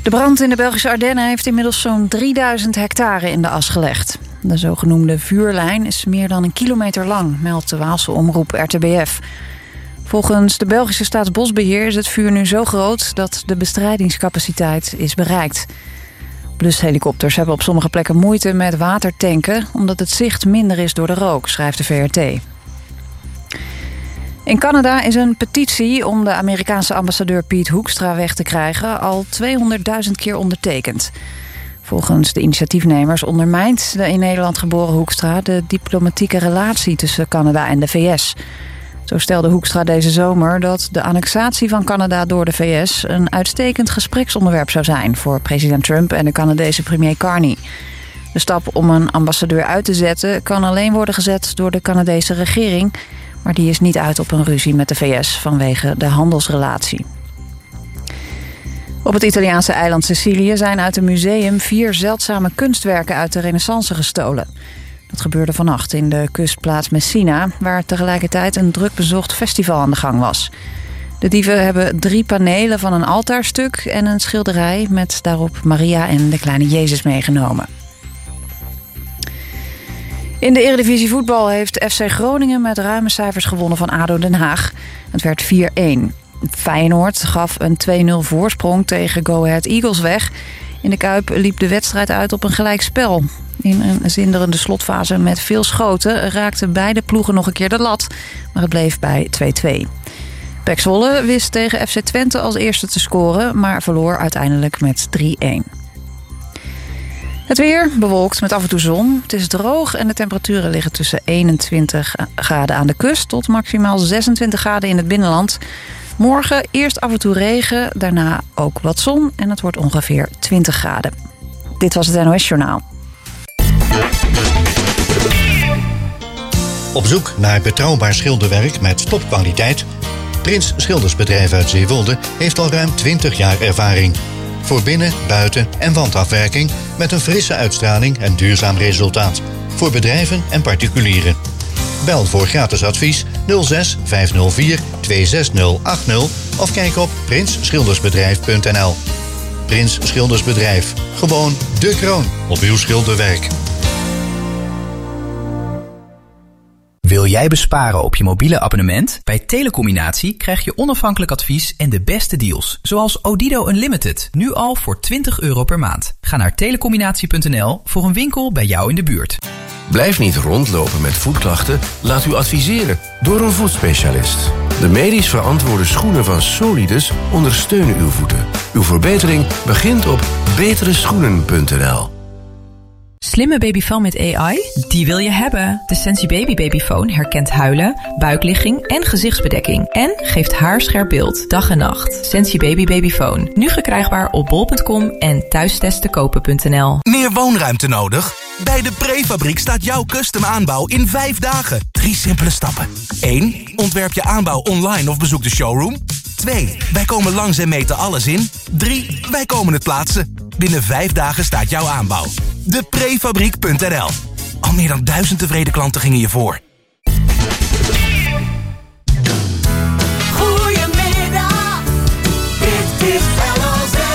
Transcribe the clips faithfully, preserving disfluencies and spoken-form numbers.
De brand in de Belgische Ardennen heeft inmiddels zo'n drieduizend hectare in de as gelegd. De zogenoemde vuurlijn is meer dan een kilometer lang, meldt de Waalse omroep R T B F. Volgens de Belgische Staatsbosbeheer is het vuur nu zo groot dat de bestrijdingscapaciteit is bereikt. Blushelikopters hebben op sommige plekken moeite met watertanken, omdat het zicht minder is door de rook, schrijft de V R T. In Canada is een petitie om de Amerikaanse ambassadeur Piet Hoekstra weg te krijgen al tweehonderdduizend keer ondertekend. Volgens de initiatiefnemers ondermijnt de in Nederland geboren Hoekstra de diplomatieke relatie tussen Canada en de V S. Zo stelde Hoekstra deze zomer dat de annexatie van Canada door de V S een uitstekend gespreksonderwerp zou zijn voor president Trump en de Canadese premier Carney. De stap om een ambassadeur uit te zetten kan alleen worden gezet door de Canadese regering, maar die is niet uit op een ruzie met de V S vanwege de handelsrelatie. Op het Italiaanse eiland Sicilië zijn uit een museum vier zeldzame kunstwerken uit de Renaissance gestolen. Dat gebeurde vannacht in de kustplaats Messina, waar tegelijkertijd een druk bezocht festival aan de gang was. De dieven hebben drie panelen van een altaarstuk en een schilderij met daarop Maria en de kleine Jezus meegenomen. In de Eredivisie voetbal heeft F C Groningen met ruime cijfers gewonnen van A D O Den Haag. Het werd vier-een. Feyenoord gaf een twee nul voorsprong tegen Go Ahead Eagles weg. In de Kuip liep de wedstrijd uit op een gelijkspel. In een zinderende slotfase met veel schoten raakten beide ploegen nog een keer de lat, maar het bleef bij twee-twee. P E C Zwolle wist tegen F C Twente als eerste te scoren, maar verloor uiteindelijk met drie-een. Het weer bewolkt met af en toe zon. Het is droog en de temperaturen liggen tussen eenentwintig graden aan de kust tot maximaal zesentwintig graden in het binnenland. Morgen eerst af en toe regen, daarna ook wat zon en het wordt ongeveer twintig graden. Dit was het N O S Journaal. Op zoek naar betrouwbaar schilderwerk met topkwaliteit? Prins Schildersbedrijf uit Zeewolde heeft al ruim twintig jaar ervaring. Voor binnen-, buiten- en wandafwerking met een frisse uitstraling en duurzaam resultaat. Voor bedrijven en particulieren. Bel voor gratis advies nul zes vijf nul vier twee zes nul acht nul of kijk op prins schildersbedrijf punt n l. Prins Schildersbedrijf. Gewoon de kroon op uw schilderwerk. Wil jij besparen op je mobiele abonnement? Bij Telecombinatie krijg je onafhankelijk advies en de beste deals. Zoals Odido Unlimited, nu al voor twintig euro per maand. Ga naar telecombinatie punt n l voor een winkel bij jou in de buurt. Blijf niet rondlopen met voetklachten. Laat u adviseren door een voetspecialist. De medisch verantwoorde schoenen van Solidus ondersteunen uw voeten. Uw verbetering begint op betere schoenen punt n l. Slimme babyfoon met A I? Die wil je hebben. De Sensi Baby Babyfoon herkent huilen, buikligging en gezichtsbedekking. En geeft haarscherp beeld, dag en nacht. Sensi Baby Babyfoon. Nu verkrijgbaar op bol punt com en thuistestenkopen punt n l. Meer woonruimte nodig? Bij de Prefabriek staat jouw custom aanbouw in vijf dagen. Drie simpele stappen. één. Ontwerp je aanbouw online of bezoek de showroom. twee. Wij komen langs en meten alles in. drie. Wij komen het plaatsen. Binnen vijf dagen staat jouw aanbouw. de prefabriek punt n l. Al meer dan duizend tevreden klanten gingen je voor. Goedemiddag, dit is L O Z.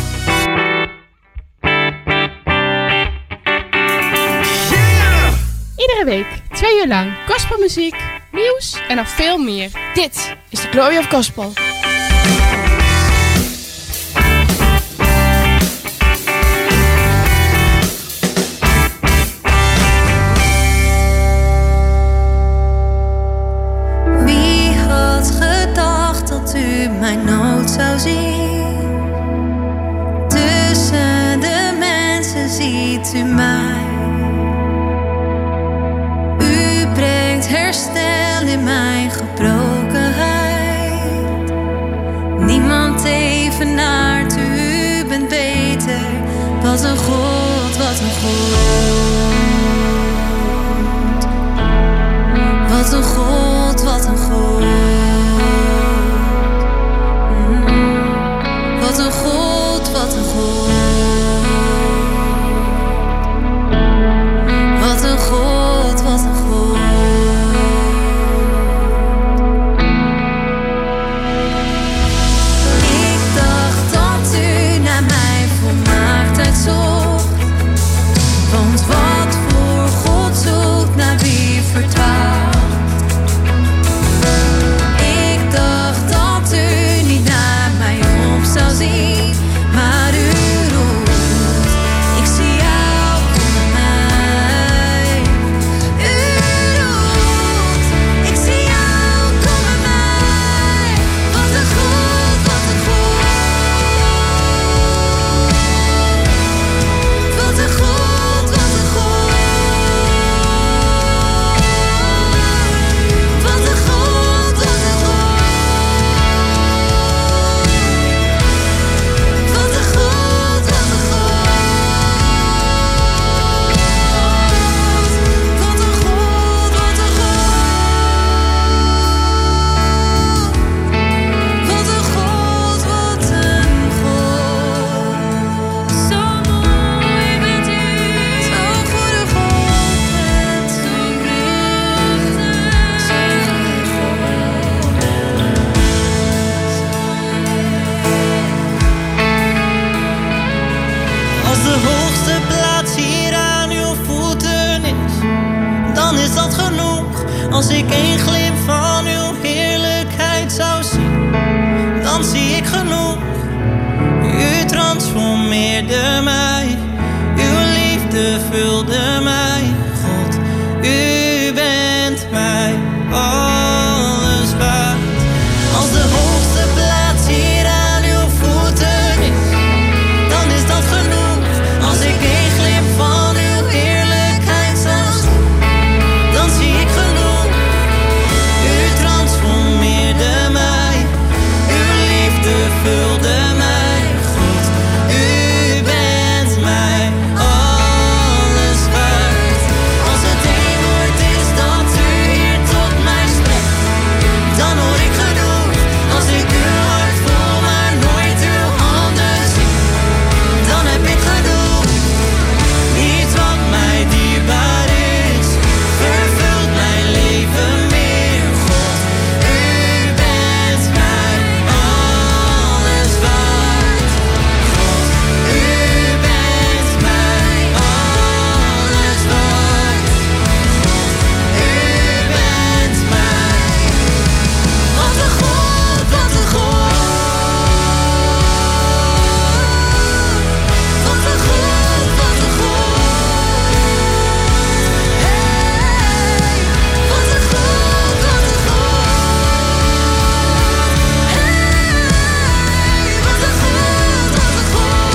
Yeah! Iedere week, twee uur lang, gospelmuziek, nieuws en nog veel meer. Dit is de Glory of Gospel. Mijn nood zou zien. Tussen de mensen ziet u mij. U brengt herstel in mijn gebrokenheid. Niemand evenaart u, u bent beter. Wat een God, wat een God. Wat een God, wat een God. Wat een God, wat een God. Wat een God, wat een God. Ik dacht dat u naar mij Als ik één glimp van uw heerlijkheid zou zien, dan zie ik genoeg. U transformeerde mij, uw liefde vulde mij. God, u bent mij alles waard. Als de hoogste plaats hier aan uw voeten is, dan is dat genoeg. Als ik één glimp van uw heerlijkheid zou zien, dan zie ik genoeg. U transformeerde mij, uw liefde vulde mij. God, u bent mij alles waard. Als het één woord is dat u hier tot mij spreekt, dan hoor ik genoeg. Als ik uw hart voel, maar nooit uw handen zie, dan heb ik genoeg. Niets wat mij dierbaar is, vervult mijn leven meer. God, u bent mij alles waard. God, u bent mij alles waard. God, u bent mij. Wat een God, wat een God. Wat een God, wat een God. Hey, wat een God, wat een God. Hey, wat een God, wat een God.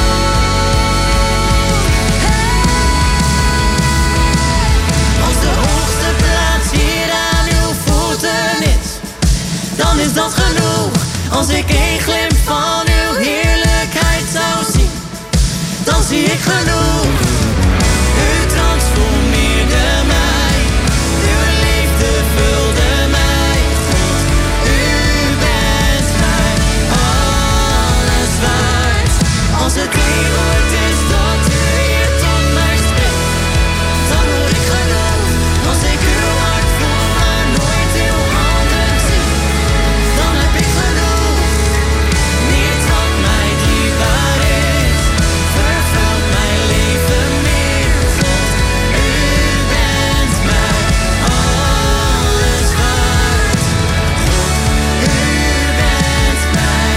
Hey. Als de hoogste plaats hier aan uw voeten is, dan is dat genoeg. Als ik één glimp van uw heerlijkheid zou zien, dan zie ik genoeg. U transformeerde mij, uw liefde vulde mij. God, u bent mij alles waard. Als het één woord is dat u hier tot mij spreekt, dan hoor ik genoeg. Als ik uw hart voel, maar nooit uw handen zie, dan heb ik genoeg. Niets wat mij dierbaar is, vervult mijn leven meer. God, u bent mij alles waard. God, u bent mij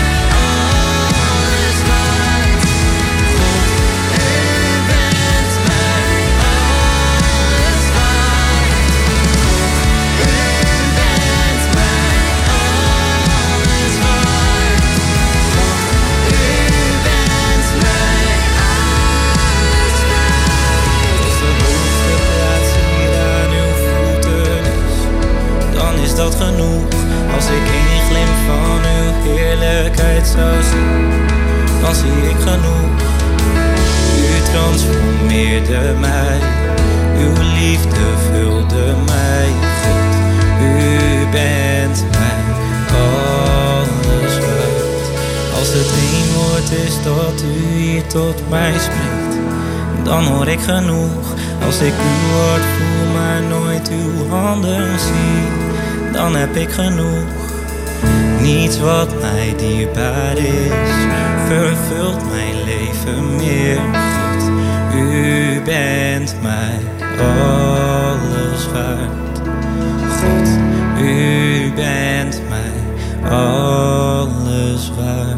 alles waard. God, u bent mij alles waard. God, u bent mij alles waard. God, u bent mij alles waard. Als de hoogste plaats hier aan uw voeten is, dan is dat genoeg. Als ik één glimp van uw heerlijkheid zou zien, dan zie ik genoeg. U transformeerde mij, uw liefde vulde mij. God, u bent mij alles waard. Als het één woord is dat u hier tot mij spreekt, dan hoor ik genoeg. Als ik uw woord voel, maar nooit uw handen zie, dan heb ik genoeg. Niets wat mij dierbaar is, vervult mijn leven meer. God, u bent mij alles waard. God, u bent mij alles waard.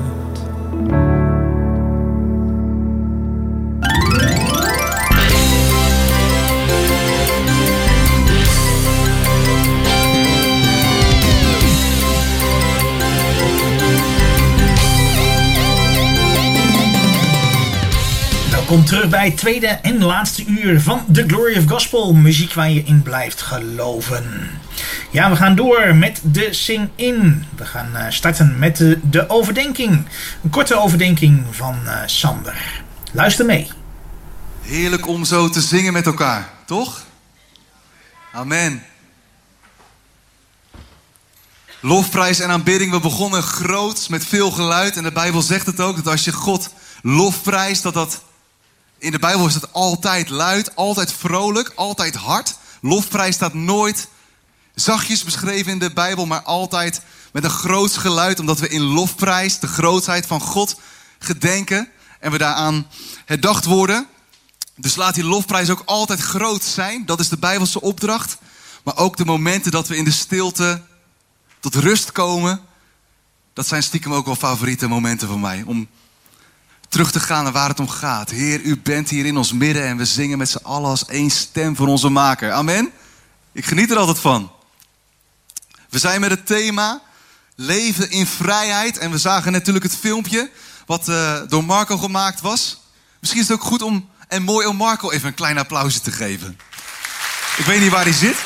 Welkom terug bij het tweede en laatste uur van The Glory of Gospel. Muziek waar je in blijft geloven. Ja, we gaan door met de Sing-In. We gaan uh, starten met de, de overdenking. Een korte overdenking van uh, Sander. Luister mee. Heerlijk om zo te zingen met elkaar, toch? Amen. Lofprijs en aanbidding. We begonnen groots met veel geluid. En de Bijbel zegt het ook, dat als je God lofprijst, dat dat... In de Bijbel is het altijd luid, altijd vrolijk, altijd hard. Lofprijs staat nooit zachtjes beschreven in de Bijbel, maar altijd met een groots geluid. Omdat we in lofprijs de grootheid van God gedenken en we daaraan herdacht worden. Dus laat die lofprijs ook altijd groot zijn. Dat is de Bijbelse opdracht. Maar ook de momenten dat we in de stilte tot rust komen. Dat zijn stiekem ook wel favoriete momenten van mij. Om terug te gaan naar waar het om gaat. Heer, u bent hier in ons midden en we zingen met z'n allen als één stem voor onze maker. Amen. Ik geniet er altijd van. We zijn met het thema leven in vrijheid. En we zagen natuurlijk het filmpje wat uh, door Marco gemaakt was. Misschien is het ook goed om en mooi om Marco even een klein applausje te geven. Ik weet niet waar hij zit.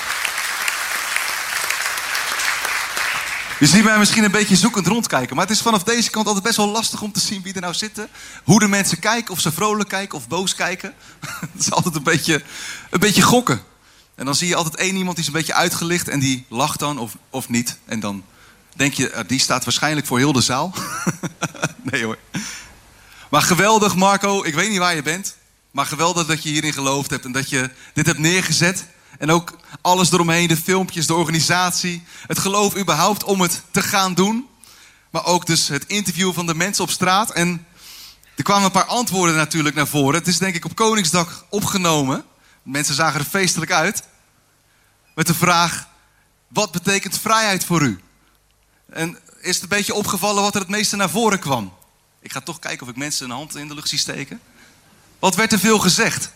Je ziet mij misschien een beetje zoekend rondkijken. Maar het is vanaf deze kant altijd best wel lastig om te zien wie er nou zitten. Hoe de mensen kijken, of ze vrolijk kijken of boos kijken. Het is altijd een beetje, een beetje gokken. En dan zie je altijd één iemand die is een beetje uitgelicht en die lacht dan of, of niet. En dan denk je, die staat waarschijnlijk voor heel de zaal. Nee hoor. Maar geweldig Marco, ik weet niet waar je bent. Maar geweldig dat je hierin geloofd hebt en dat je dit hebt neergezet. En ook alles eromheen, de filmpjes, de organisatie. Het geloof überhaupt om het te gaan doen. Maar ook dus het interview van de mensen op straat. En er kwamen een paar antwoorden natuurlijk naar voren. Het is denk ik op Koningsdag opgenomen. Mensen zagen er feestelijk uit. Met de vraag, wat betekent vrijheid voor u? En is het een beetje opgevallen wat er het meeste naar voren kwam? Ik ga toch kijken of ik mensen een hand in de lucht zie steken. Wat werd er veel gezegd?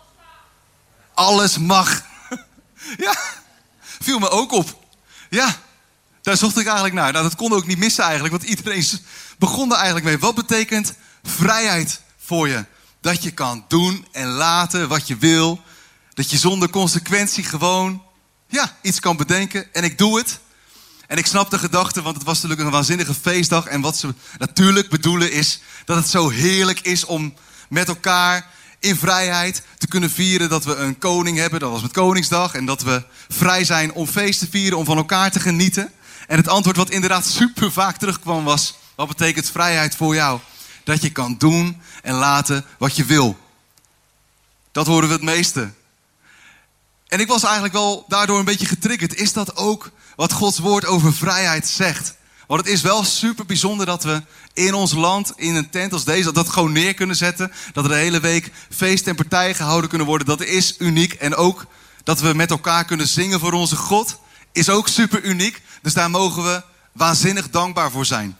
Alles mag. Ja, viel me ook op. Ja, daar zocht ik eigenlijk naar. Nou, dat kon ook niet missen eigenlijk, want iedereen begon er eigenlijk mee. Wat betekent vrijheid voor je? Dat je kan doen en laten wat je wil. Dat je zonder consequentie gewoon ja, iets kan bedenken. En ik doe het. En ik snap de gedachte, want het was natuurlijk een waanzinnige feestdag. En wat ze natuurlijk bedoelen is dat het zo heerlijk is om met elkaar in vrijheid te kunnen vieren dat we een koning hebben. Dat was met Koningsdag. En dat we vrij zijn om feest te vieren, om van elkaar te genieten. En het antwoord wat inderdaad super vaak terugkwam was, wat betekent vrijheid voor jou? Dat je kan doen en laten wat je wil. Dat horen we het meeste. En ik was eigenlijk wel daardoor een beetje getriggerd. Is dat ook wat Gods woord over vrijheid zegt? Want het is wel super bijzonder dat we in ons land, in een tent als deze, dat gewoon neer kunnen zetten. Dat er de hele week feest en partijen gehouden kunnen worden. Dat is uniek. En ook dat we met elkaar kunnen zingen voor onze God is ook super uniek. Dus daar mogen we waanzinnig dankbaar voor zijn.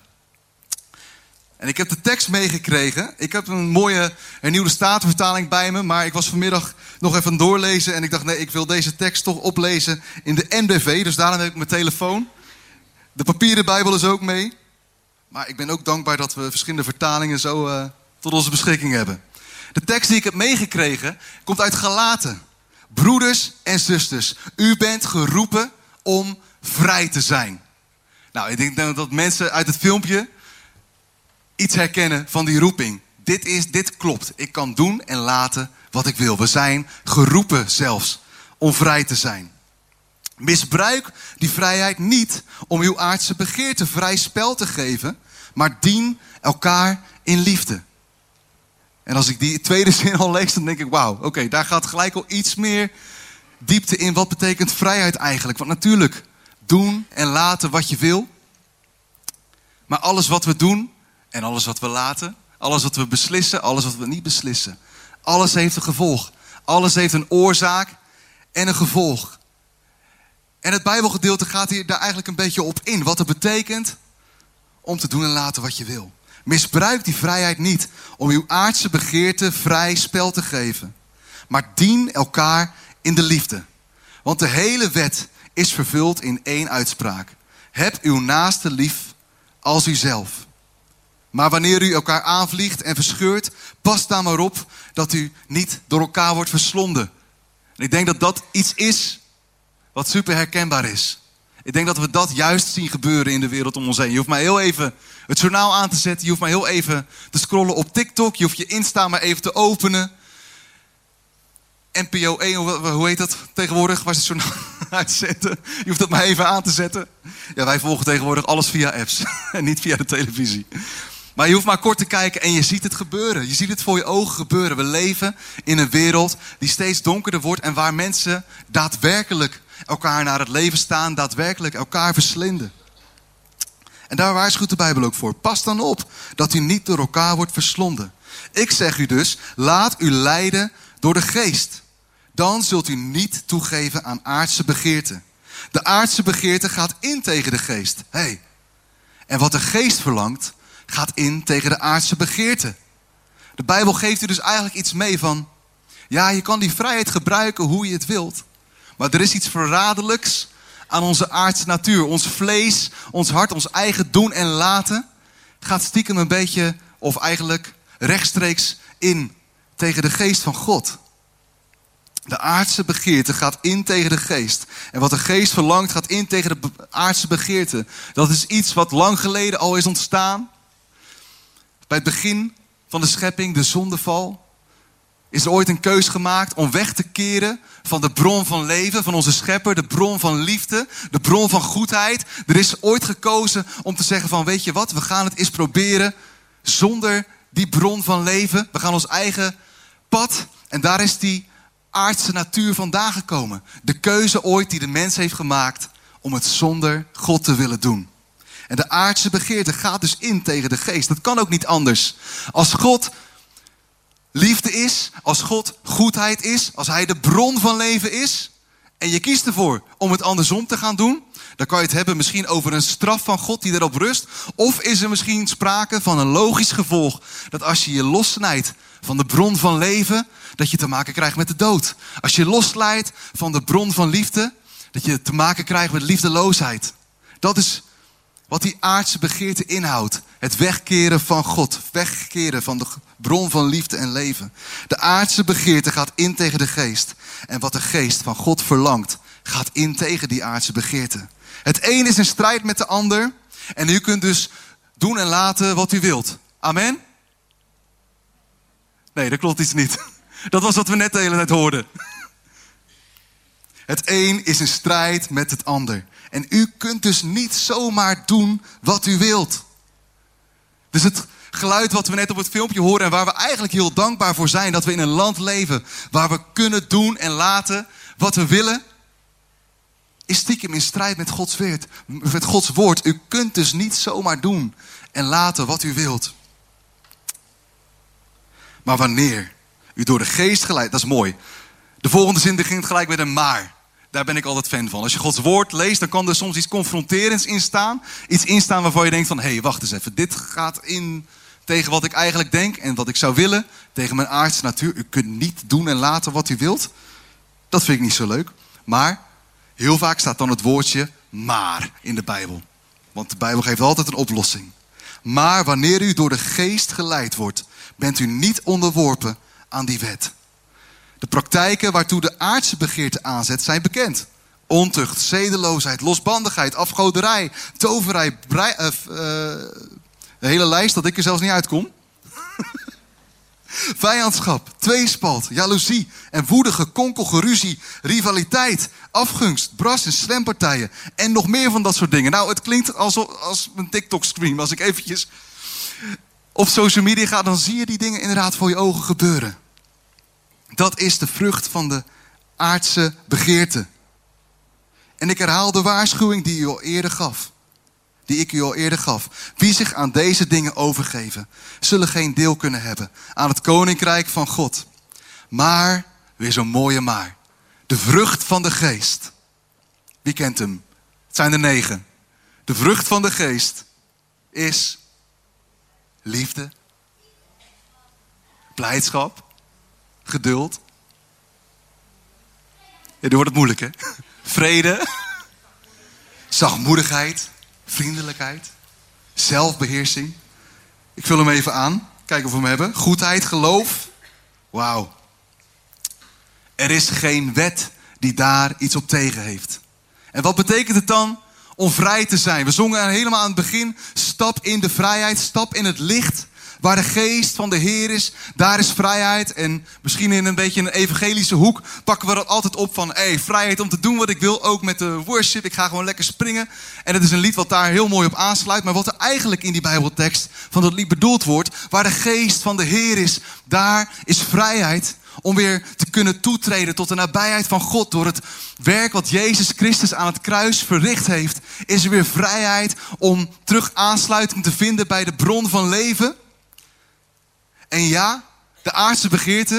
En ik heb de tekst meegekregen. Ik heb een mooie hernieuwde statenvertaling bij me. Maar ik was vanmiddag nog even doorlezen. En ik dacht, nee, ik wil deze tekst toch oplezen in de N B V. Dus daarom heb ik mijn telefoon. De papieren Bijbel is ook mee. Maar ik ben ook dankbaar dat we verschillende vertalingen zo uh, tot onze beschikking hebben. De tekst die ik heb meegekregen komt uit Galaten. Broeders en zusters, u bent geroepen om vrij te zijn. Nou, ik denk dat mensen uit het filmpje iets herkennen van die roeping. Dit is, dit klopt. Ik kan doen en laten wat ik wil. We zijn geroepen zelfs om vrij te zijn. Misbruik die vrijheid niet om uw aardse begeerte vrij spel te geven, maar dien elkaar in liefde. En als ik die tweede zin al lees, dan denk ik, wauw, oké, okay, daar gaat gelijk al iets meer diepte in. Wat betekent vrijheid eigenlijk? Want natuurlijk, doen en laten wat je wil. Maar alles wat we doen en alles wat we laten, alles wat we beslissen, alles wat we niet beslissen, alles heeft een gevolg. Alles heeft een oorzaak en een gevolg. En het Bijbelgedeelte gaat hier daar eigenlijk een beetje op in. Wat het betekent om te doen en laten wat je wil. Misbruik die vrijheid niet om uw aardse begeerte vrij spel te geven. Maar dien elkaar in de liefde. Want de hele wet is vervuld in één uitspraak. Heb uw naaste lief als uzelf. Maar wanneer u elkaar aanvliegt en verscheurt, pas dan maar op dat u niet door elkaar wordt verslonden. En ik denk dat dat iets is wat super herkenbaar is. Ik denk dat we dat juist zien gebeuren in de wereld om ons heen. Je hoeft maar heel even het journaal aan te zetten. Je hoeft maar heel even te scrollen op TikTok. Je hoeft je Insta maar even te openen. N P O één, hoe heet dat tegenwoordig? Waar ze het journaal uitzetten. Je hoeft dat maar even aan te zetten. Ja, wij volgen tegenwoordig alles via apps. En niet via de televisie. Maar je hoeft maar kort te kijken en je ziet het gebeuren. Je ziet het voor je ogen gebeuren. We leven in een wereld die steeds donkerder wordt. En waar mensen daadwerkelijk elkaar naar het leven staan. Daadwerkelijk elkaar verslinden. En daar waarschuwt de Bijbel ook voor. Pas dan op dat u niet door elkaar wordt verslonden. Ik zeg u dus, laat u leiden door de geest. Dan zult u niet toegeven aan aardse begeerte. De aardse begeerte gaat in tegen de geest. Hey. En wat de geest verlangt, gaat in tegen de aardse begeerte. De Bijbel geeft u dus eigenlijk iets mee van... ja, je kan die vrijheid gebruiken hoe je het wilt. Maar er is iets verraderlijks aan onze aardse natuur. Ons vlees, ons hart, ons eigen doen en laten... gaat stiekem een beetje, of eigenlijk rechtstreeks in tegen de geest van God. De aardse begeerte gaat in tegen de geest. En wat de geest verlangt gaat in tegen de be- aardse begeerte. Dat is iets wat lang geleden al is ontstaan. Bij het begin van de schepping, de zondeval... is er ooit een keus gemaakt om weg te keren van de bron van leven, van onze schepper, de bron van liefde, de bron van goedheid. Er is ooit gekozen om te zeggen van, weet je wat, we gaan het eens proberen zonder die bron van leven. We gaan ons eigen pad en daar is die aardse natuur vandaan gekomen. De keuze ooit die de mens heeft gemaakt om het zonder God te willen doen. En de aardse begeerte gaat dus in tegen de geest. Dat kan ook niet anders. Als God liefde is, als God goedheid is, als hij de bron van leven is... en je kiest ervoor om het andersom te gaan doen... dan kan je het hebben misschien over een straf van God die erop rust... of is er misschien sprake van een logisch gevolg... dat als je je lossnijdt van de bron van leven... dat je te maken krijgt met de dood. Als je losslijt van de bron van liefde... dat je te maken krijgt met liefdeloosheid. Dat is wat die aardse begeerte inhoudt. Het wegkeren van God. Wegkeren van de bron van liefde en leven. De aardse begeerte gaat in tegen de geest. En wat de geest van God verlangt, gaat in tegen die aardse begeerte. Het een is in strijd met de ander. En u kunt dus doen en laten wat u wilt. Amen? Nee, dat klopt iets niet. Dat was wat we net de hele tijd hoorden. Het een is in strijd met het ander. En u kunt dus niet zomaar doen wat u wilt. Dus het geluid wat we net op het filmpje horen... en waar we eigenlijk heel dankbaar voor zijn... dat we in een land leven waar we kunnen doen en laten wat we willen... is stiekem in strijd met Gods woord. Met Gods woord. U kunt dus niet zomaar doen en laten wat u wilt. Maar wanneer u door de geest geleid... dat is mooi. De volgende zin begint gelijk met een maar. Daar ben ik altijd fan van. Als je Gods woord leest, dan kan er soms iets confronterends in staan. Iets instaan waarvan je denkt van... hé, hey, wacht eens even. Dit gaat in tegen wat ik eigenlijk denk en wat ik zou willen. Tegen mijn aardse natuur. U kunt niet doen en laten wat u wilt. Dat vind ik niet zo leuk. Maar heel vaak staat dan het woordje maar in de Bijbel. Want de Bijbel geeft altijd een oplossing. Maar wanneer u door de geest geleid wordt... bent u niet onderworpen aan die wet. De praktijken waartoe de aardse begeerte aanzet zijn bekend. Ontucht, zedeloosheid, losbandigheid, afgoderij, toverij, brei, uh, uh, de hele lijst dat ik er zelfs niet uitkom. Vijandschap, tweespalt, jaloezie en woede, gekonkel, geruzie, rivaliteit, afgunst, bras en slempartijen en nog meer van dat soort dingen. Nou, het klinkt alsof als een TikTok-scream. Als ik eventjes op social media ga, dan zie je die dingen inderdaad voor je ogen gebeuren. Dat is de vrucht van de aardse begeerte. En ik herhaal de waarschuwing die u al eerder gaf. Die ik u al eerder gaf. Wie zich aan deze dingen overgeven, zullen geen deel kunnen hebben aan het koninkrijk van God. Maar, weer zo'n mooie maar. De vrucht van de geest. Wie kent hem? Het zijn er negen. De vrucht van de geest is liefde, blijdschap, geduld. Ja, nu wordt het moeilijk, hè? Vrede, zachtmoedigheid, vriendelijkheid, zelfbeheersing. Ik vul hem even aan. Kijken of we hem hebben. Goedheid, geloof. Wauw. Er is geen wet die daar iets op tegen heeft. En wat betekent het dan om vrij te zijn? We zongen helemaal aan het begin. Stap in de vrijheid, stap in het licht. Waar de geest van de Heer is, daar is vrijheid. En misschien in een beetje een evangelische hoek pakken we dat altijd op van... hey, vrijheid om te doen wat ik wil, ook met de worship. Ik ga gewoon lekker springen. En het is een lied wat daar heel mooi op aansluit. Maar wat er eigenlijk in die Bijbeltekst van dat lied bedoeld wordt... waar de geest van de Heer is, daar is vrijheid... om weer te kunnen toetreden tot de nabijheid van God. Door het werk wat Jezus Christus aan het kruis verricht heeft... is er weer vrijheid om terug aansluiting te vinden bij de bron van leven... En ja, de aardse begeerte,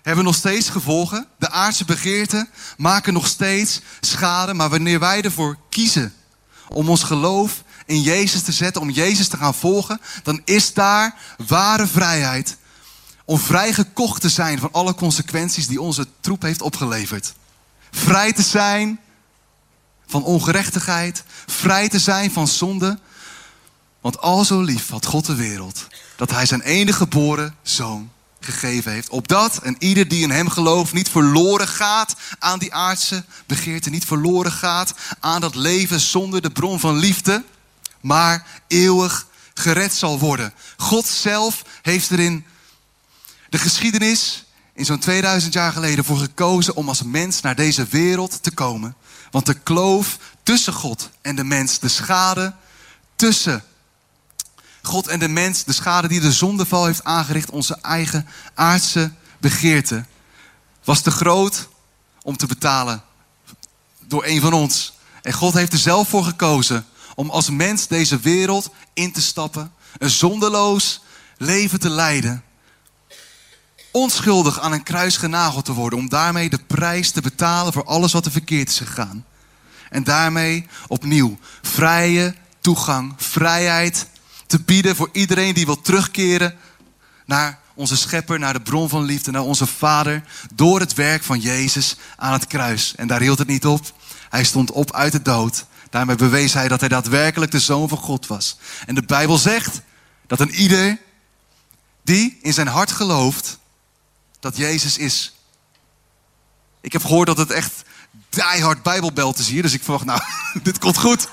hebben nog steeds gevolgen. De aardse begeerten maken nog steeds schade. Maar wanneer wij ervoor kiezen om ons geloof in Jezus te zetten, om Jezus te gaan volgen, dan is daar ware vrijheid om vrijgekocht te zijn van alle consequenties die onze troep heeft opgeleverd. Vrij te zijn van ongerechtigheid, vrij te zijn van zonde. Want al zo lief had God de wereld, dat hij zijn enige geboren zoon gegeven heeft. Opdat en ieder die in hem gelooft niet verloren gaat aan die aardse begeerte. Niet verloren gaat aan dat leven zonder de bron van liefde. Maar eeuwig gered zal worden. God zelf heeft er in de geschiedenis in zo'n tweeduizend jaar geleden voor gekozen om als mens naar deze wereld te komen. Want de kloof tussen God en de mens, de schade tussen God en de mens, de schade die de zondeval heeft aangericht, onze eigen aardse begeerte, was te groot om te betalen door een van ons. En God heeft er zelf voor gekozen om als mens deze wereld in te stappen, een zondeloos leven te leiden, onschuldig aan een kruis genageld te worden, om daarmee de prijs te betalen voor alles wat er verkeerd is gegaan. En daarmee opnieuw vrije toegang, vrijheid te bieden voor iedereen die wil terugkeren naar onze schepper, naar de bron van liefde, naar onze Vader, door het werk van Jezus aan het kruis. En daar hield het niet op. Hij stond op uit de dood. Daarmee bewees hij dat hij daadwerkelijk de Zoon van God was. En de Bijbel zegt dat een ieder die in zijn hart gelooft dat Jezus is. Ik heb gehoord dat het echt diehard Bijbelbelt is hier, dus ik verwacht, nou, dit komt goed.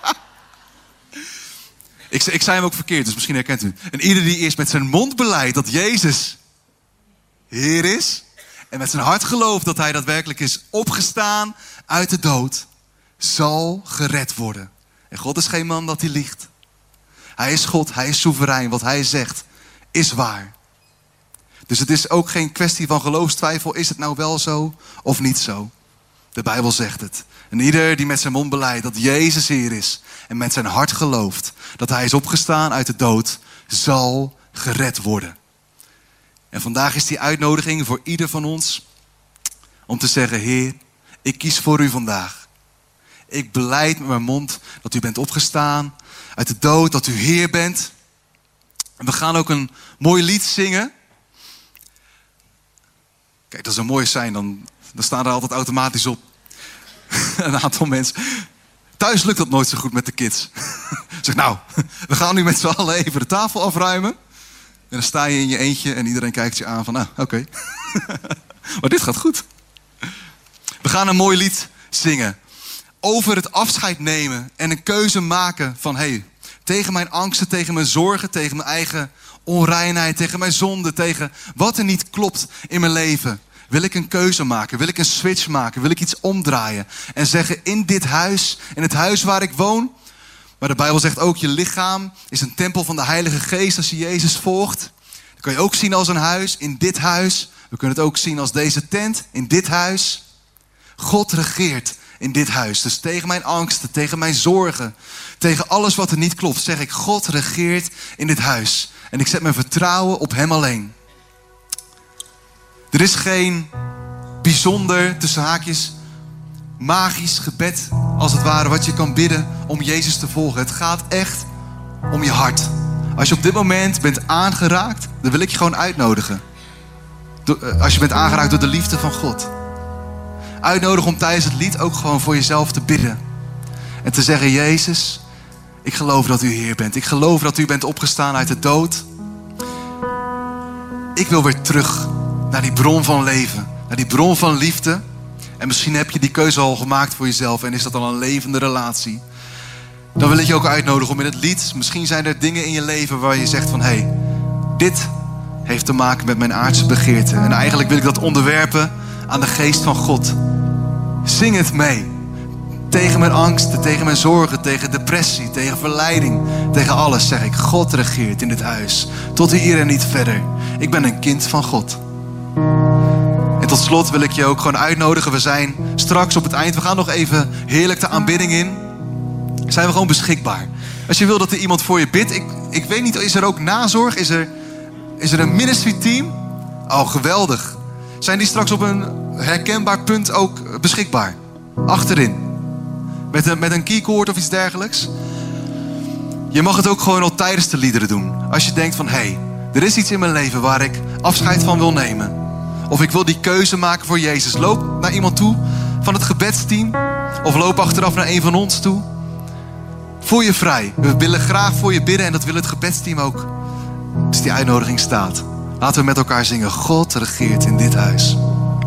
ik, ik zei hem ook verkeerd, dus misschien herkent u. En ieder die eerst met zijn mond beleidt dat Jezus Heer is, en met zijn hart gelooft dat hij daadwerkelijk is opgestaan uit de dood, zal gered worden. En God is geen man dat hij liegt. Hij is God, hij is soeverein. Wat hij zegt is waar. Dus het is ook geen kwestie van geloofstwijfel. Is het nou wel zo of niet zo? De Bijbel zegt het. En ieder die met zijn mond beleidt dat Jezus Heer is en met zijn hart gelooft dat hij is opgestaan uit de dood, zal gered worden. En vandaag is die uitnodiging voor ieder van ons om te zeggen: Heer, ik kies voor u vandaag. Ik belijd met mijn mond dat u bent opgestaan uit de dood, dat u Heer bent. En we gaan ook een mooi lied zingen. Kijk, dat is een mooi zijn, dan, dan staan er altijd automatisch op. Een aantal mensen. Thuis lukt dat nooit zo goed met de kids. Zeg, nou, we gaan nu met z'n allen even de tafel afruimen. En dan sta je in je eentje en iedereen kijkt je aan van, nou, oké. Okay. Maar dit gaat goed. We gaan een mooi lied zingen. Over het afscheid nemen en een keuze maken van, hé, hey, tegen mijn angsten, tegen mijn zorgen, tegen mijn eigen onreinheid, tegen mijn zonde, tegen wat er niet klopt in mijn leven, wil ik een keuze maken, wil ik een switch maken, wil ik iets omdraaien en zeggen: in dit huis, in het huis waar ik woon. Maar de Bijbel zegt ook, je lichaam is een tempel van de Heilige Geest als je Jezus volgt. Dat kan je ook zien als een huis, in dit huis. We kunnen het ook zien als deze tent, in dit huis. God regeert in dit huis. Dus tegen mijn angsten, tegen mijn zorgen, tegen alles wat er niet klopt, zeg ik: God regeert in dit huis. En ik zet mijn vertrouwen op hem alleen. Er is geen bijzonder, tussen haakjes, magisch gebed, als het ware, wat je kan bidden om Jezus te volgen. Het gaat echt om je hart. Als je op dit moment bent aangeraakt, dan wil ik je gewoon uitnodigen. Als je bent aangeraakt door de liefde van God. Uitnodigen om tijdens het lied ook gewoon voor jezelf te bidden. En te zeggen: Jezus, ik geloof dat u Heer bent. Ik geloof dat u bent opgestaan uit de dood. Ik wil weer terug naar die bron van leven. Naar die bron van liefde. En misschien heb je die keuze al gemaakt voor jezelf en is dat al een levende relatie. Dan wil ik je ook uitnodigen om in het lied, misschien zijn er dingen in je leven waar je zegt van: hé, hey, dit heeft te maken met mijn aardse begeerte. En eigenlijk wil ik dat onderwerpen aan de geest van God. Zing het mee. Tegen mijn angsten, tegen mijn zorgen, tegen depressie, tegen verleiding, tegen alles zeg ik: God regeert in dit huis. Tot hier en niet verder. Ik ben een kind van God. En tot slot wil ik je ook gewoon uitnodigen. We zijn straks op het eind. We gaan nog even heerlijk de aanbidding in. Zijn we gewoon beschikbaar. Als je wil dat er iemand voor je bidt. Ik, ik weet niet, is er ook nazorg? Is er, is er een ministry team? Oh, geweldig. Zijn die straks op een herkenbaar punt ook beschikbaar? Achterin. Met een, met een keycord of iets dergelijks. Je mag het ook gewoon al tijdens de liederen doen. Als je denkt van, hé, hey, er is iets in mijn leven waar ik afscheid van wil nemen. Of ik wil die keuze maken voor Jezus. Loop naar iemand toe van het gebedsteam. Of loop achteraf naar een van ons toe. Voel je vrij. We willen graag voor je bidden en dat wil het gebedsteam ook. Dus die uitnodiging staat. Laten we met elkaar zingen. God regeert in dit huis.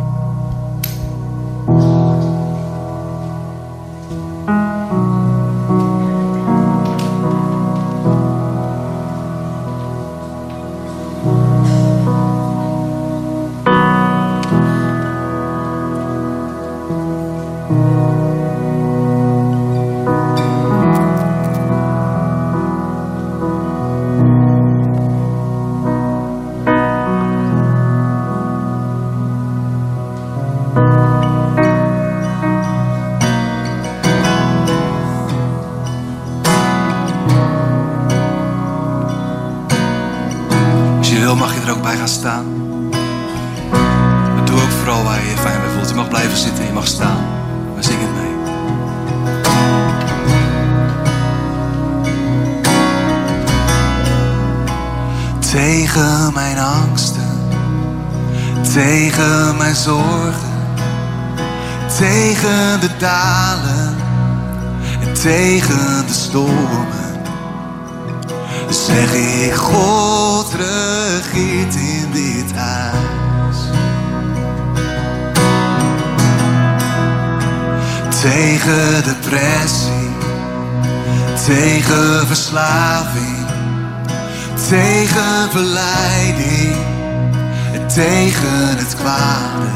Staan. Maar doe ook vooral waar je je fijn bij voelt. Je mag blijven zitten, je mag staan. Maar zing het mee. Tegen mijn angsten, tegen mijn zorgen, tegen de dalen en tegen de stormen. Zeg ik, God regeert in dit huis. Tegen depressie, tegen verslaving, tegen verleiding en tegen het kwade.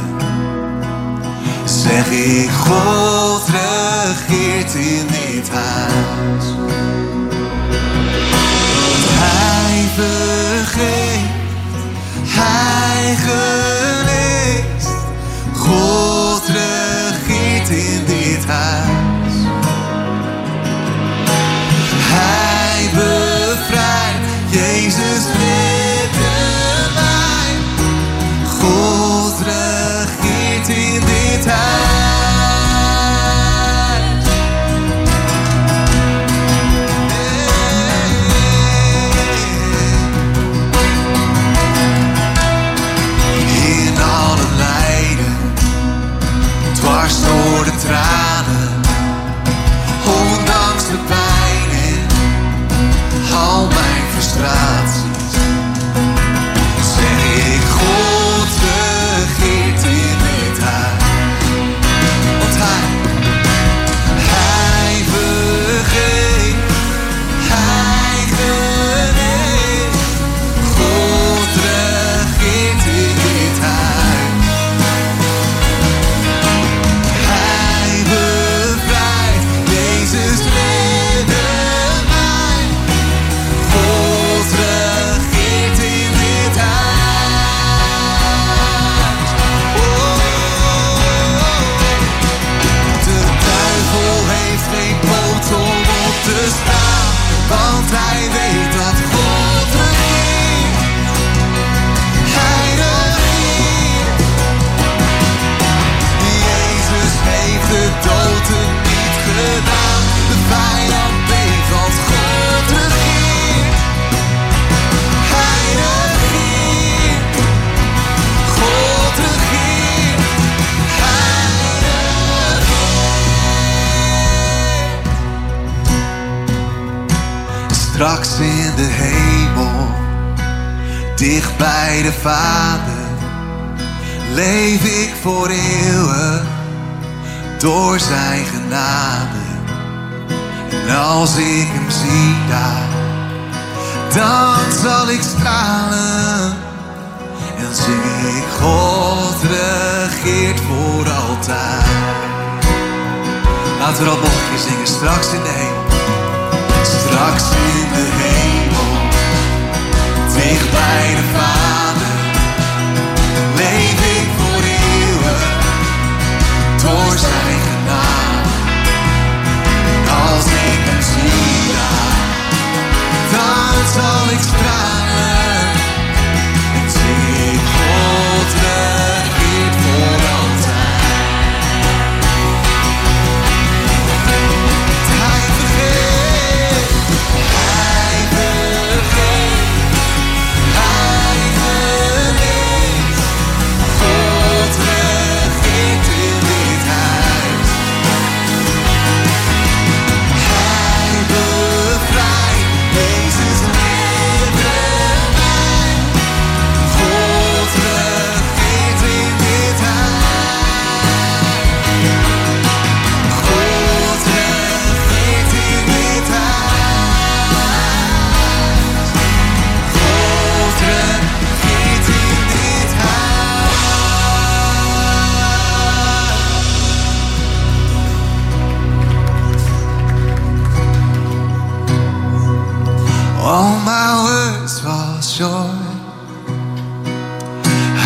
Zeg ik, God regeert in dit huis. Hij vergeeft, Hij geneest. God regeert in dit huis. Hij bevrijdt, Jezus redde mij. God regeert in dit huis. Door de tranen, ondanks de pijn en al mijn frustraties, zeg ik, God regeert in dit huis. Want Hij, Hij vergeeft, Hij geneest. God regeert in dit huis. Want Hij weet dat God regeert. Hij regeert. Jezus heeft de dood het niet gedaan. De vijand weet wat God regeert. Hij regeert. God regeert. Hij regeert. Straks in de hemel, dicht bij de Vader, leef ik voor eeuwig door zijn genade. En als ik hem zie daar, dan zal ik stralen en zing ik, God regeert voor altijd. Laten we dat nog een keer zingen, straks in de hemel. Straks in de hemel, dicht bij de Vader, leef ik voor eeuwig door zijn genade. Als ik hem zie daar, dan zal ik stralen en zing ik, God regeert.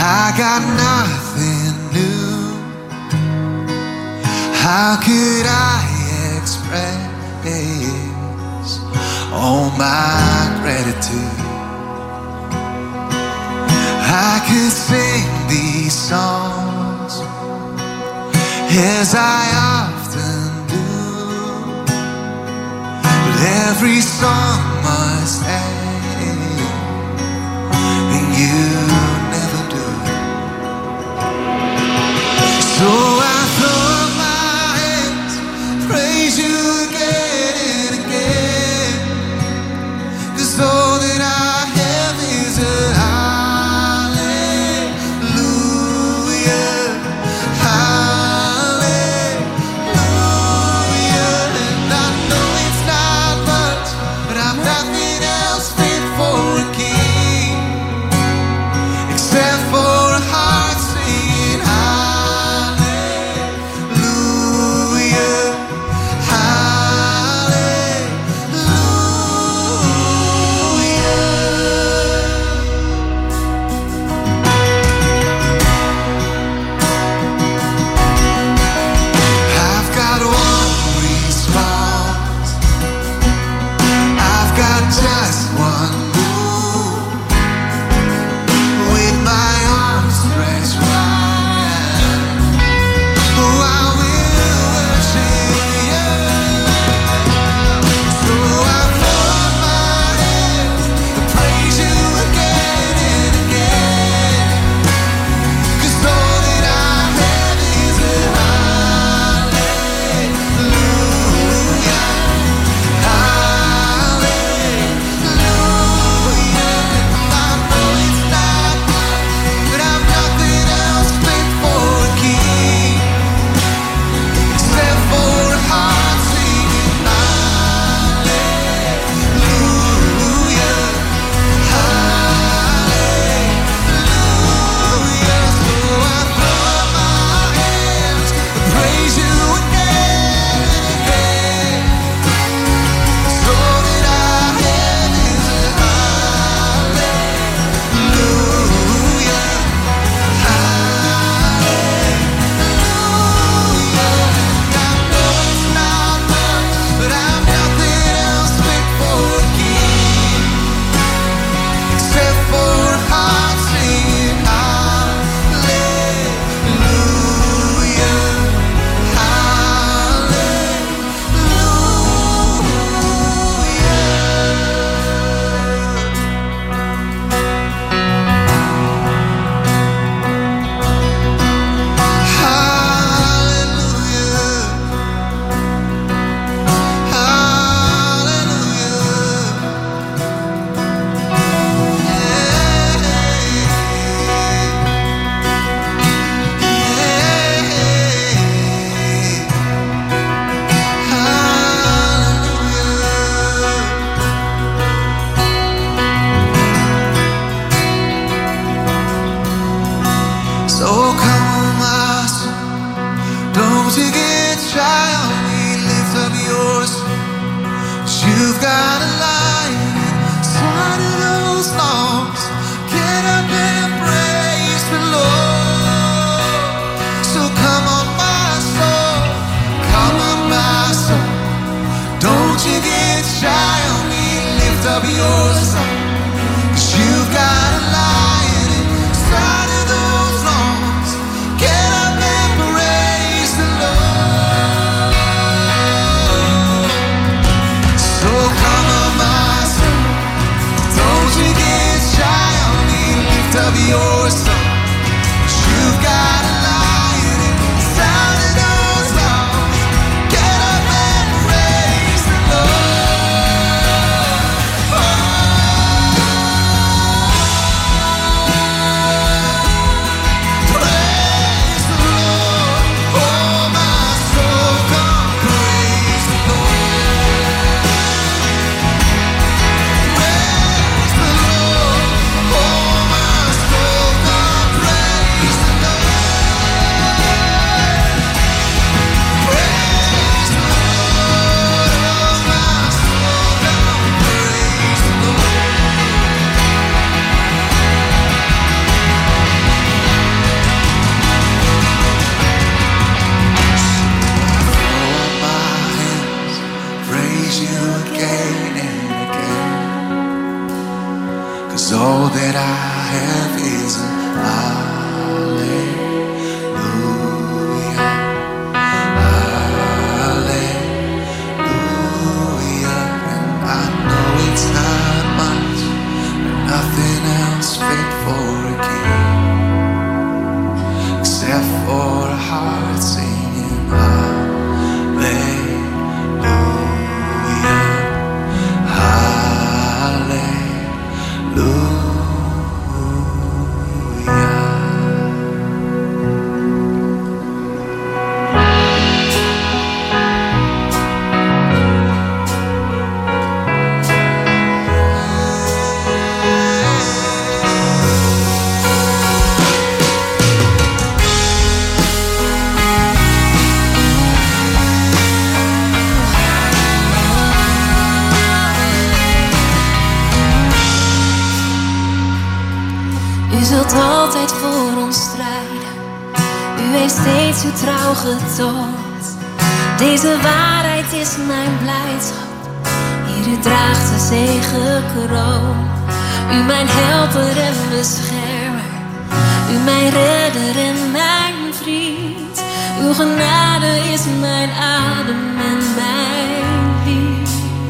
I got nothing new. How could I express all my gratitude? I could sing these songs as I often do, but every song must end, and you never do. So I throw up my hands, praise you again and again, 'cause all that I have is a Don't you get shy. therefore our hearts singing hallelujah, hallelujah. U zult altijd voor ons strijden. U heeft steeds uw trouw getoond. Deze waarheid is mijn blijdschap. Hier u draagt de zegenkroon. U mijn helper en beschermer. U mijn redder en mijn vriend. Uw genade is mijn adem en mijn lied.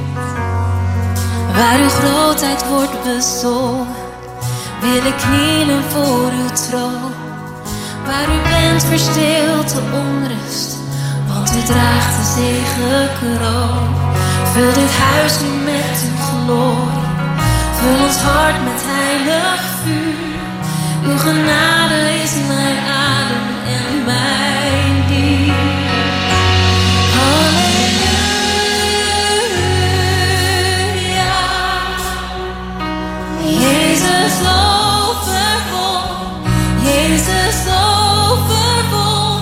Waar uw grootheid wordt bezongen, wil ik knielen voor uw troon. Waar u bent verstilt de onrust, want u draagt de zegenkroon. Vul dit huis nu met uw glorie, vul ons hart met heilig vuur. Uw genade is mijn adem en mijn lied. Halleluja, Jezus overwon, Jezus overwon.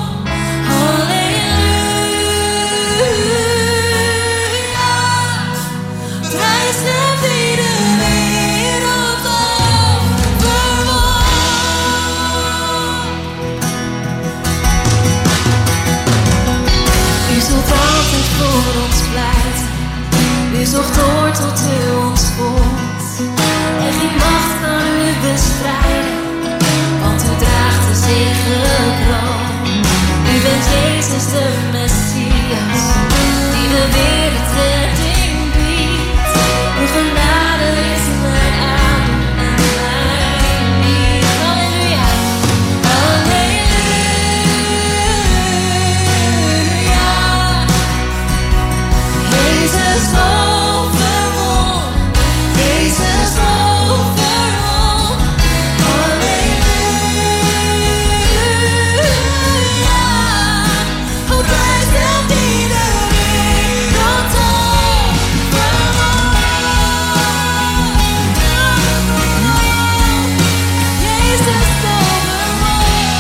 Halleluja, prijs hem die de wereld overwon. U zult altijd voor ons pleiten, u zocht door tot u ons vond. En geen macht kan u bestrijden, want u draagt de zegenkroon. U bent Jezus de Messias, die de wereld redding biedt. Uw genade is mijn adem en mijn lied. Halleluja, halleluja. Jezus overwon, Jezus overwon. Halleluja, o prijs hem die de wereld overwon. Jezus overwon.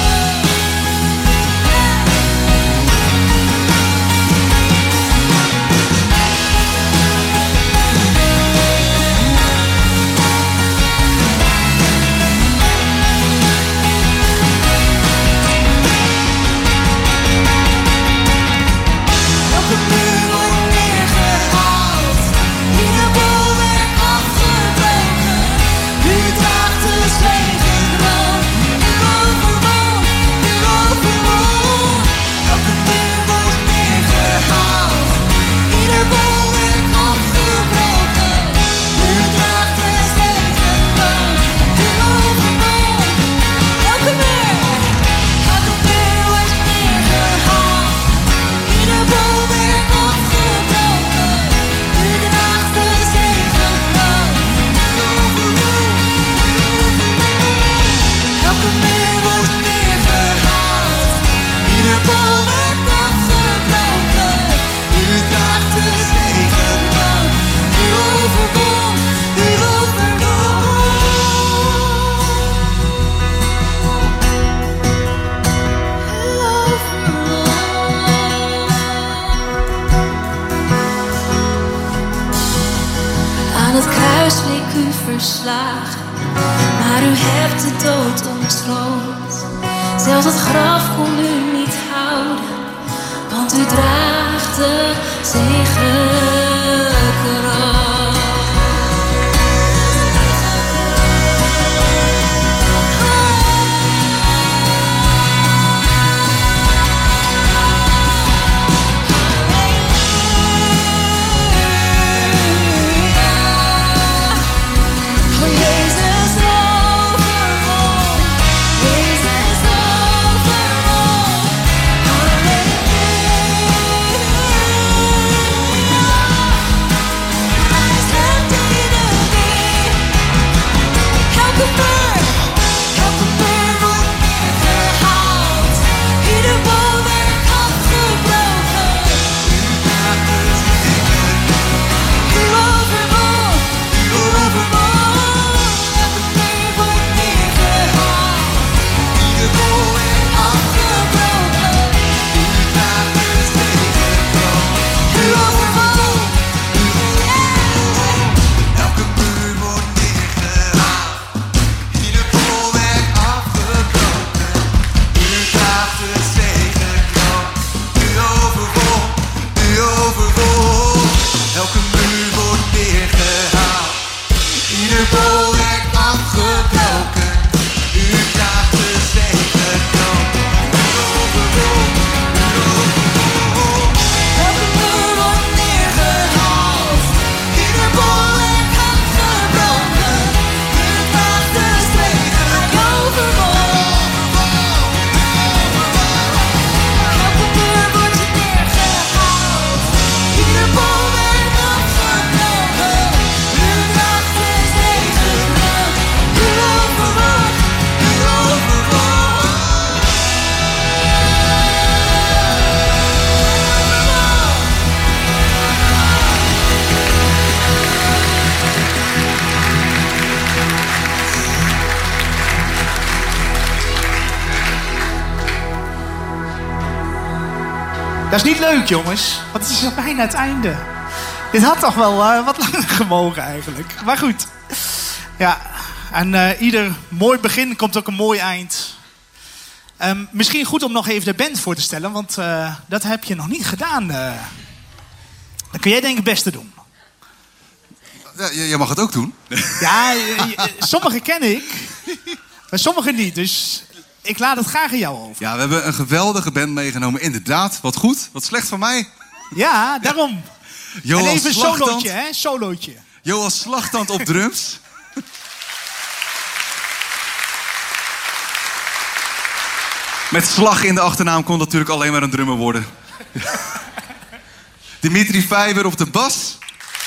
Elke muur wordt neergehaald, ieder bolwerk afgebroken. U draagt de zegenkroon, u overwon, u overwon. Elke muur wordt neergehaald, ieder bolwerk afgebroken. U draagt de zegenkroon, u overwon. Elke muur, elke muur wordt neergehaald, ieder bolwerk afgebroken. U draagt de zegenkroon, u overwon. Elke muur wordt neergehaald, ieder bolwerk afgebroken. U draagt de zegenkroon, u overwon, u Aan het kruis leek u verslagen, maar u hebt de dood ontroond. Zelfs het graf kon u niet houden, want u draagt de zegenkroon. Jezus overwon, Jezus overwon. Dat is niet leuk, jongens. Want het is al bijna het einde. Dit had toch wel uh, wat langer gemogen eigenlijk. Maar goed. Ja, en uh, ieder mooi begin komt ook een mooi eind. Um, misschien goed om nog even de band voor te stellen. Want uh, dat heb je nog niet gedaan. Uh. Dan kun jij denk ik het beste doen. Ja, jij mag het ook doen. Ja, sommige ken ik. Maar sommige niet. Dus ik laat het graag aan jou over. Ja, we hebben een geweldige band meegenomen. Inderdaad, wat goed. Wat slecht van mij. Ja, daarom. Johan en even een Slagtand. solootje, hè? Solootje. Johan Slagtand op drums. Met slag in de achternaam kon natuurlijk alleen maar een drummer worden. Dimitri Vijver op de bas.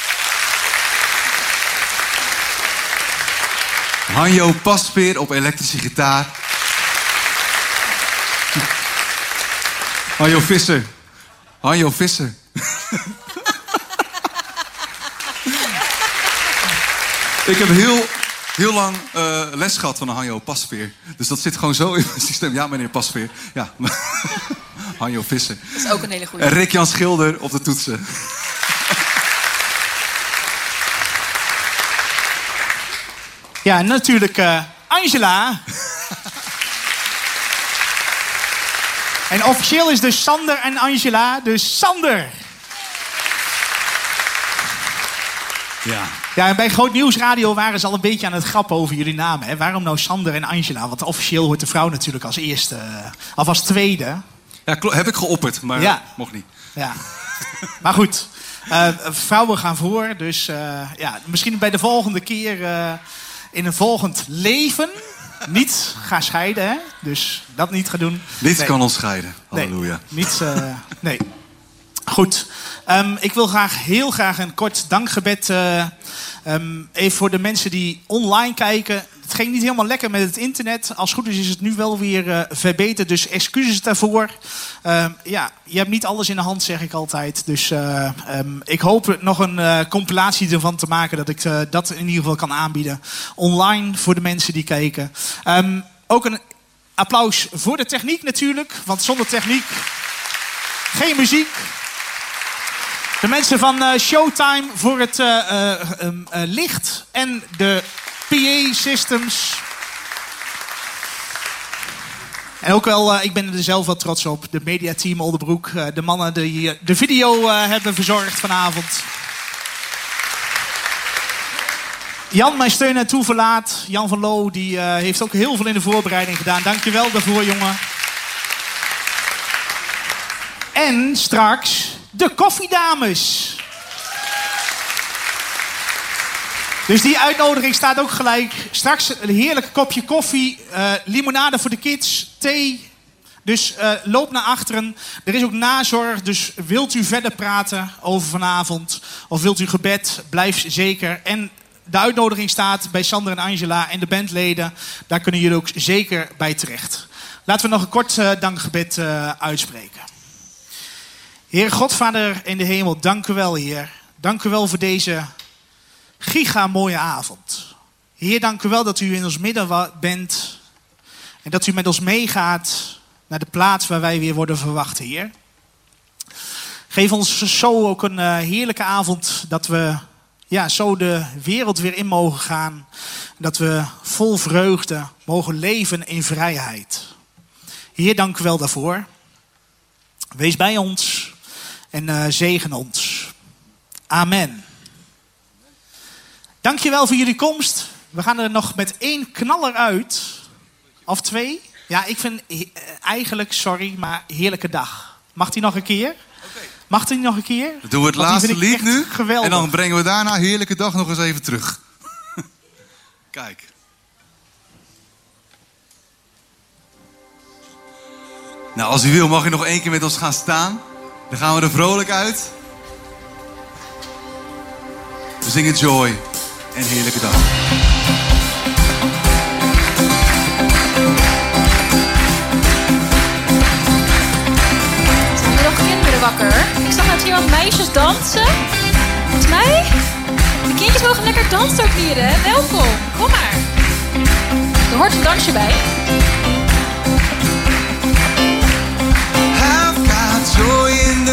Hanjo Pasveer op elektrische gitaar. Hanjo Visser. Hanjo Visser. Ik heb heel, heel lang uh, les gehad van een Hanjo Pasveer. Dus dat zit gewoon zo in mijn systeem. Ja, meneer Pasveer. Ja. Hanjo Visser. Dat is ook een hele goede. En Rick-Jan Schilder op de toetsen. Ja, en natuurlijk uh, Angela. En officieel is dus Sander en Angela. Dus Sander. Ja. Ja, en bij Groot Nieuwsradio waren ze al een beetje aan het grappen over jullie namen. Hè? Waarom nou Sander en Angela? Want officieel hoort de vrouw natuurlijk als eerste. Uh, of als tweede. Ja, klo- heb ik geopperd, maar ja. mocht niet. Ja. Maar goed, uh, vrouwen gaan voor. Dus uh, ja, misschien bij de volgende keer uh, in een volgend leven niet gaan scheiden. Hè? Dus dat niet gaan doen. Niets nee. kan ons scheiden. Halleluja. Nee, niets, uh, nee. Goed. Um, ik wil graag heel graag een kort dankgebed. Uh, um, even voor de mensen die online kijken. Het ging niet helemaal lekker met het internet. Als het goed is, is het nu wel weer uh, verbeterd. Dus excuses daarvoor. Uh, ja, je hebt niet alles in de hand, zeg ik altijd. Dus uh, um, ik hoop nog een uh, compilatie ervan te maken. Dat ik uh, dat in ieder geval kan aanbieden. Online voor de mensen die kijken. Um, ook een applaus voor de techniek natuurlijk. Want zonder techniek geen muziek. De mensen van uh, Showtime voor het uh, uh, um, uh, licht en de P A-systems. En ook wel, uh, ik ben er zelf wel trots op. De mediateam Oldenbroek. Uh, de mannen die uh, de video uh, hebben verzorgd vanavond. Jan, mijn steun en toeverlaat. Jan van Loo, die uh, heeft ook heel veel in de voorbereiding gedaan. Dankjewel daarvoor, jongen. En straks de koffiedames. Dus die uitnodiging staat ook gelijk. Straks een heerlijk kopje koffie, uh, limonade voor de kids, thee. Dus uh, loop naar achteren. Er is ook nazorg, dus wilt u verder praten over vanavond? Of wilt u gebed? Blijf zeker. En de uitnodiging staat bij Sander en Angela en de bandleden. Daar kunnen jullie ook zeker bij terecht. Laten we nog een kort uh, dankgebed uh, uitspreken. Heer Godvader in de hemel, dank u wel, Heer. Dank u wel voor deze giga mooie avond. Heer, dank u wel dat u in ons midden bent. En dat u met ons meegaat naar de plaats waar wij weer worden verwacht, Heer. Geef ons zo ook een uh, heerlijke avond dat we ja, zo de wereld weer in mogen gaan. Dat we vol vreugde mogen leven in vrijheid. Heer, dank u wel daarvoor. Wees bij ons en uh, zegen ons. Amen. Dankjewel voor jullie komst. We gaan er nog met één knaller uit. Of twee. Ja, ik vind he- eigenlijk, sorry, maar heerlijke dag. Mag die nog een keer? Okay. Mag die nog een keer? Dan doen we het Want laatste lied nu. Geweldig. En dan brengen we daarna heerlijke dag nog eens even terug. Kijk. Nou, als u wil mag u nog één keer met ons gaan staan. Dan gaan we er vrolijk uit. We zingen Joy en heerlijke dag. Zijn er nog kinderen wakker? Ik zag net hier wat meisjes dansen. Volgens mij, de kindjes mogen lekker dansen ook hier, hè? Welkom, kom maar. Er hoort een dansje bij. I've got joy in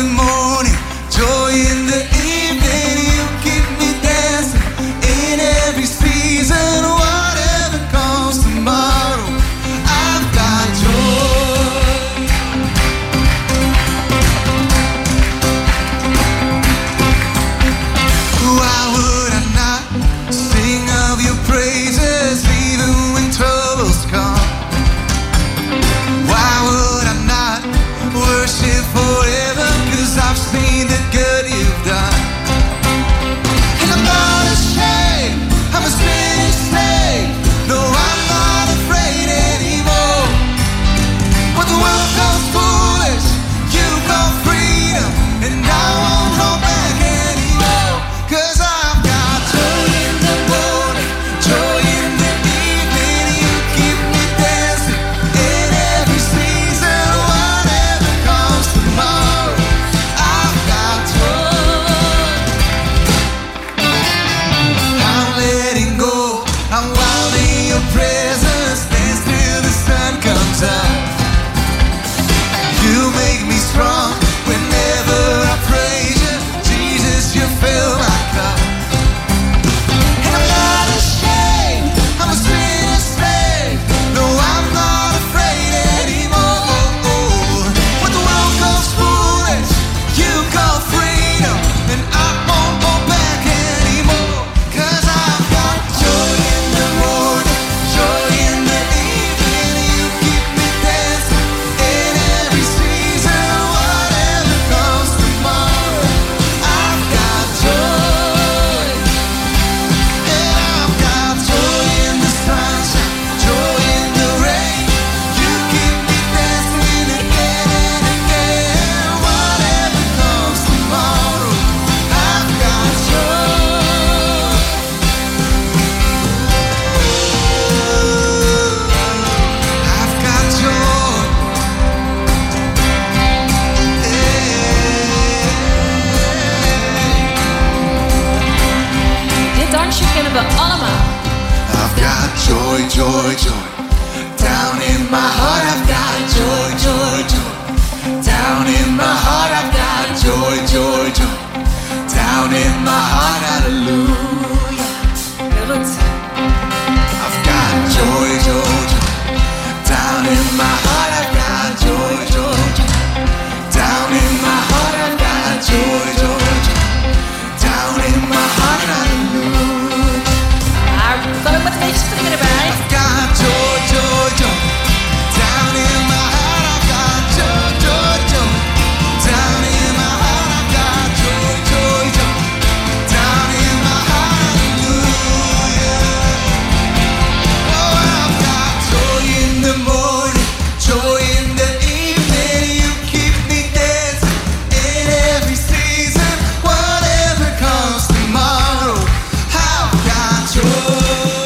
heart, hallelujah. Heel goed. I've got joy, joy, joy. Down in my heart, I've got joy, joy, joy. Down in my heart, I've got joy, joy, joy. Down in my heart, hallelujah. Maar kan ook met een beetje springen erbij. I've got joy, joy, joy. Down in my heart, I've got joy, joy, joy. Down in my heart, I've got joy, joy, joy. Down in my heart, hallelujah. Oh, I've got joy in the morning, joy in the evening. You keep me dancing in every season. Whatever comes tomorrow, I've got joy.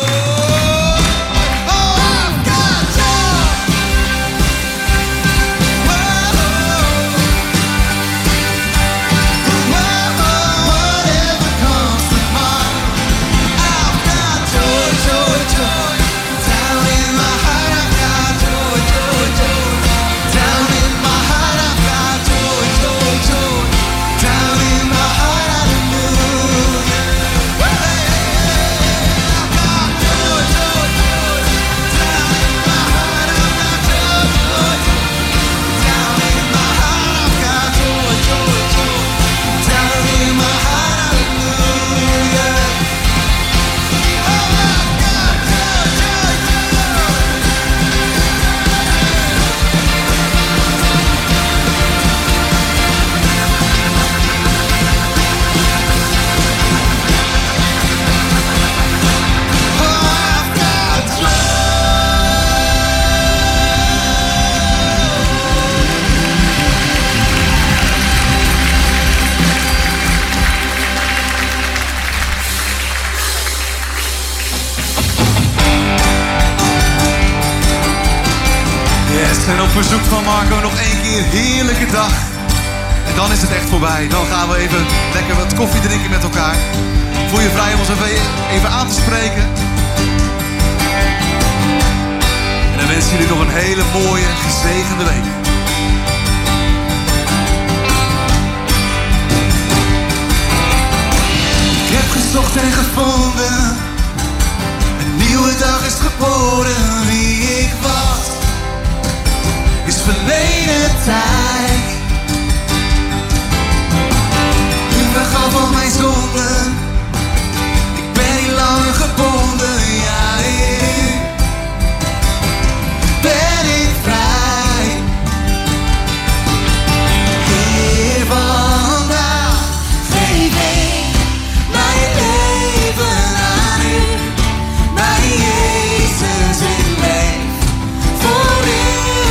En op verzoek van Marco nog één keer heerlijke dag. En dan is het echt voorbij. Dan gaan we even lekker wat koffie drinken met elkaar. Voel je vrij om ons even, even aan te spreken. En dan wensen jullie nog een hele mooie, gezegende week. Ik heb gezocht en gevonden. Een nieuwe dag is geboren. Wie ik was is verleden tijd. U vergaf al mijn zonden. Ik ben niet langer gebonden. Ja, in u ben ik vrij. Heer, vandaag geef ik mijn leven aan u. Mijn Jezus, ik leef voor u.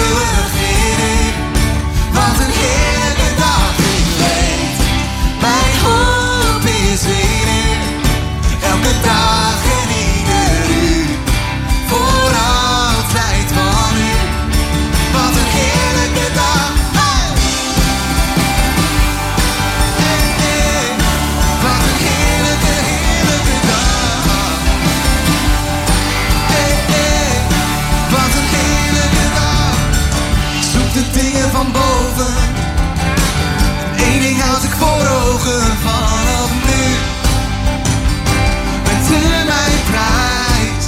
Wat een heerlijke dag ik leef. Mijn hoop is in u. Elke dag en ieder uur. Voor altijd van u. Wat een heerlijke dag. Hey! Hey, hey. Wat een heerlijke, heerlijke dag. Hey, hey. Wat een heerlijke dag. Ik zoek de dingen van boven. En één ding houd ik voor ogen vanaf nu. Bent u mijn prijs.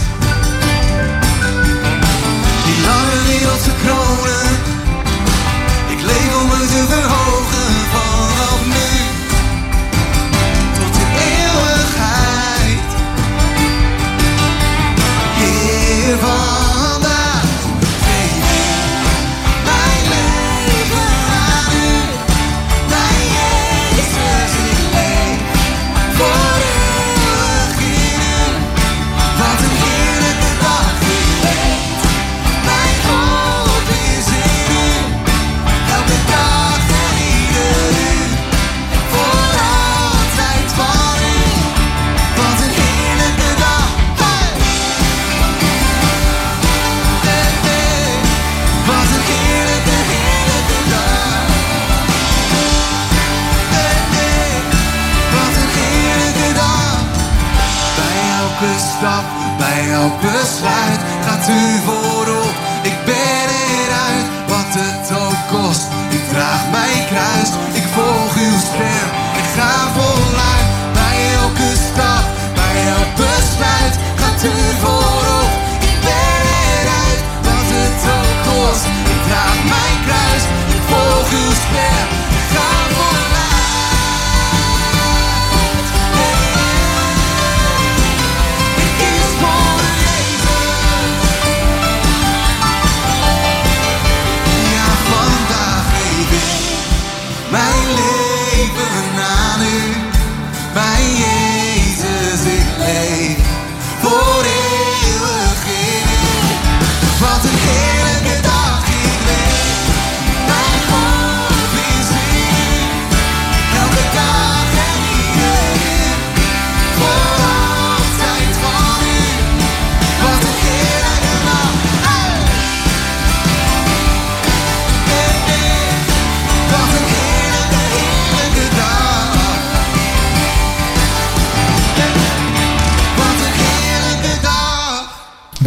Die lange wereld te kronen. Ik leef om u te verhogen vanaf nu. Tot de eeuwigheid. Heer, vandaag geef ik mijn leven aan u. Mijn Jezus, ik leef voor eeuwig in u. Wat een heerlijke dag ik leef. Mijn hoop is in u. Elke dag en ieder uur. Voor altijd van u. Wat een heerlijke dag. Hey! Hey, hey. Wat een heerlijke, heerlijke dag. Hey, hey. Wat een heerlijke dag. Bij elke stap, bij elk besluit gaat u voorop. Ik ben eruit, wat het ook kost. Ik draag mijn kruis, ik volg uw stem. Ik ga voluit bij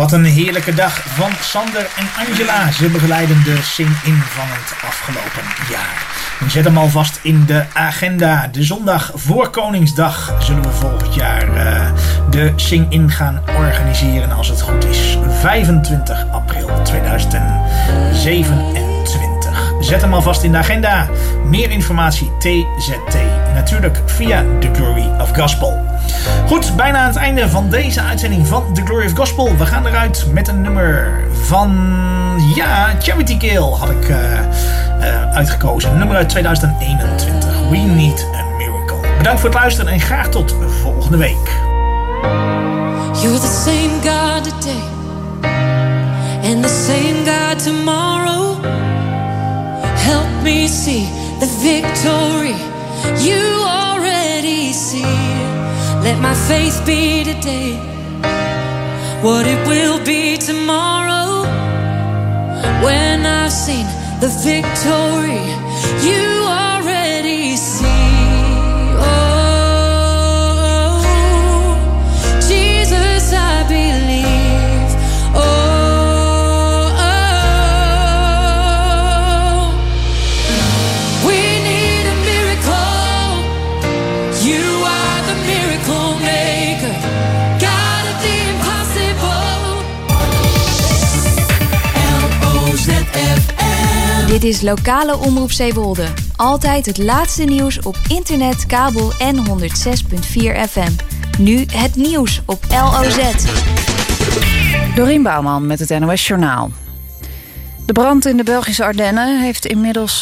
Wat een heerlijke dag van Sander en Angela. Ze begeleiden de Sing-In van het afgelopen jaar. En zet hem alvast in de agenda. De zondag voor Koningsdag zullen we volgend jaar uh, de Sing-In gaan organiseren als het goed is. vijfentwintig april tweeduizend zevenentwintig. Zet hem alvast in de agenda. Meer informatie T Z T. Natuurlijk via The Glory of Gospel. Goed, bijna aan het einde van deze uitzending van The Glory of Gospel. We gaan eruit met een nummer van, ja, Charity Kale had ik uh, uh, uitgekozen. Nummer uit tweeduizend eenentwintig. We Need a Miracle. Bedankt voor het luisteren en graag tot volgende week. You're the same God today and the same God tomorrow. Help me see the victory you already see. Let my faith be today what it will be tomorrow. When I've seen the victory you already see. Oh, Jesus, I believe. Oh, oh, we need a miracle. You are the miracle maker, God of the impossible. L O Z F M. Dit is lokale omroep Zeewolde. Altijd het laatste nieuws op internet, kabel en honderd zes komma vier F M. Nu het nieuws op L O Z. Dorien Bouwman met het N O S Journaal. De brand in de Belgische Ardennen heeft inmiddels